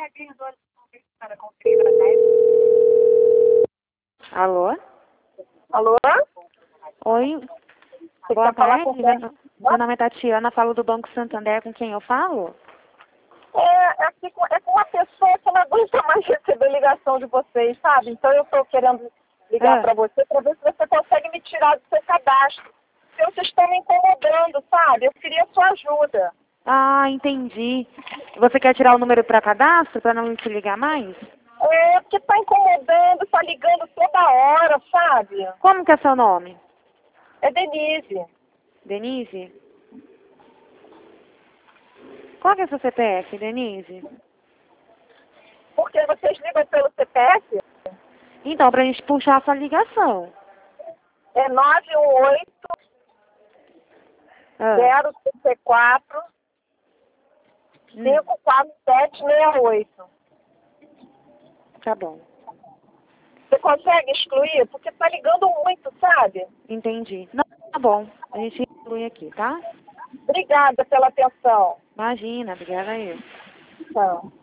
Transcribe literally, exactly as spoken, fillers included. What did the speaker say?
Alô? Alô? Oi. Você Boa quer falar tarde. com Meu quem? no- meu nome é Tatiana, falo do Banco Santander, com quem eu falo? É, é, que com- é com uma pessoa que não aguenta mais receber ligação de vocês, sabe? Então eu estou querendo ligar Ah. para você para ver se você consegue me tirar do seu cadastro. Porque vocês estão me incomodando, sabe? Eu queria sua ajuda. Ah, entendi. Você quer tirar o número para cadastro, para não te ligar mais? É, porque tá incomodando, tá ligando toda hora, sabe? Como que é seu nome? É Denise. Denise? Qual que é seu C P F, Denise? Porque vocês ligam pelo C P F? Então, pra gente puxar a sua ligação. É nove um oito Ah. zero três quatro Hum, cinco quatro sete seis oito. tá bom. Você consegue excluir? Porque tá ligando muito, sabe? Entendi. Não, tá bom. A gente inclui aqui, tá? Obrigada pela atenção. Imagina, obrigada a eu. Tchau.